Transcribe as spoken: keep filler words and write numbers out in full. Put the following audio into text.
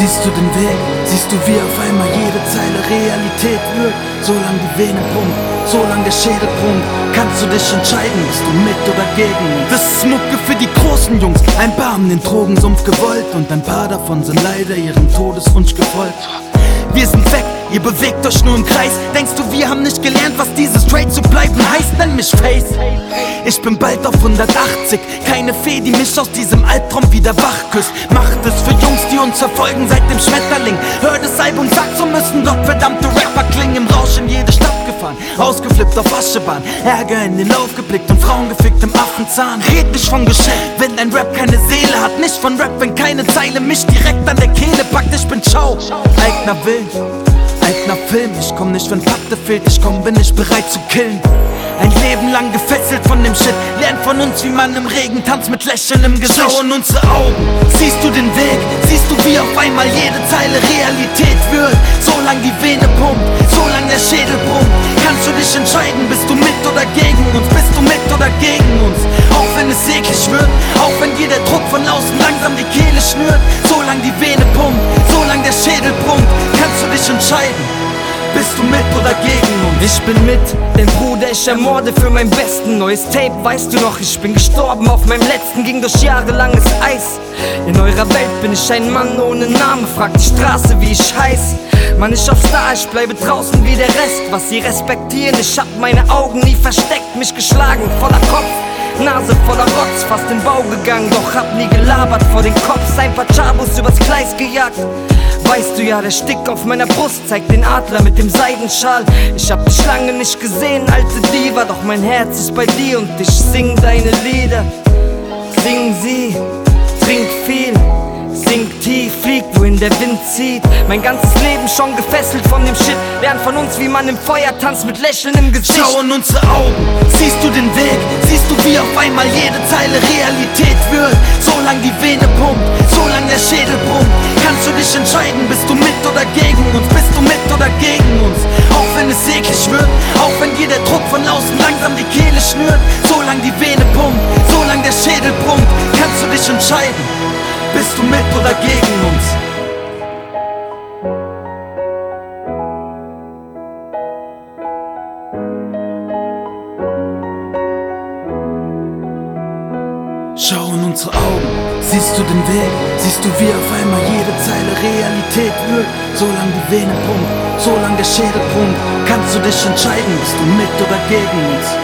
Siehst du den Weg, siehst du wie auf einmal jede Zeile Realität wird. Solange die Vene pumpt, solange der Schädel brummt, kannst du dich entscheiden, bist du mit oder gegen. Das ist Mucke für die großen Jungs, ein paar haben den Drogensumpf gewollt und ein paar davon sind leider ihrem Todeswunsch gefolgt. Wir sind weg, ihr bewegt euch nur im Kreis. Denkst du, wir haben nicht gelernt, was dieses straight zu bleiben heißt? Nenn mich Face. Ich bin bald auf hundertachtzig, keine Fee, die mich aus diesem Albtraum wieder wach küsst. Macht es für Jungs, die uns verfolgen seit dem Schmetterling. Hör das Album, sag, so müssen doch verdammte Rapper klingen. Im Rausch in jede Stadt gefahren, ausgeflippt auf Aschebahn, Ärger in den Lauf geblickt und Frauen gefickt im Affenzahn. Red nicht von Geschäft, wenn dein Rap keine Seele hat. Nicht von Rap, wenn keine Zeile mich direkt an der Kehle packt. Ich bin Ciao, eigener Willen, eigener Film. Ich komm nicht, wenn Patte fehlt, ich komm, bin ich bereit zu killen. Ein Leben lang gefesselt von dem Shit, lernt von uns, wie man im Regen tanzt mit Lächeln im Gesicht. Schau in unsere Augen, siehst du den Weg, siehst du wie auf einmal jede Zeile Realität wird. Solange die Vene pumpt, solange der Schädel brummt, kannst du dich entscheiden, bist du mit oder gegen uns, bist du mit oder gegen uns. Auch wenn es eklig wird, auch wenn dir der Druck von außen langsam die Kehle schnürt. Solange die Vene pumpt, solange der Schädel brummt, kannst du dich entscheiden, bist du mit oder gegen uns? Ich bin mit, denn Bruder, ich ermorde für mein Besten. Neues Tape, weißt du noch, ich bin gestorben auf meinem letzten, ging durch jahrelanges Eis. In eurer Welt bin ich ein Mann ohne Namen, fragt die Straße, wie ich heiß. Mann, ich auf Star, ich bleibe draußen wie der Rest. Was sie respektieren, ich hab meine Augen nie versteckt. Mich geschlagen, voller Kopf, Nase voller Rotz, fast in Bau gegangen, doch hab nie gelabert vor den Cops. Ein paar Chabos übers Gleis gejagt. Weißt du ja, der Stick auf meiner Brust zeigt den Adler mit dem Seidenschal. Ich hab dich lange nicht gesehen, alte Diva, doch mein Herz ist bei dir und ich sing deine Lieder. Sing sie, trink viel, sing tief, flieg, wohin der Wind zieht. Mein ganzes Leben schon gefesselt von dem Shit, lern von uns, wie man im Feuer tanzt mit Lächeln im Gesicht. Schau in unsere Augen, siehst du den Weg, siehst du wie auf einmal jede Zeile Realität wird. Solange die Vene pumpt, solange der Schädel brummt, kannst du dich entscheiden, bist du mit oder gegen uns, bist du mit oder gegen uns. Auch wenn es eklig wird, auch wenn dir der Druck von außen langsam die Kehle schnürt. Solange die Vene pumpt, solange der Schädel brummt, kannst du dich entscheiden, bist du mit oder gegen uns. Schau in unsere Augen, siehst du den Weg, siehst du wie auf einmal jede Zeile Realität wird. Solange die Vene pumpt, solange der Schädel brummt, kannst du dich entscheiden, bist du mit oder gegen uns.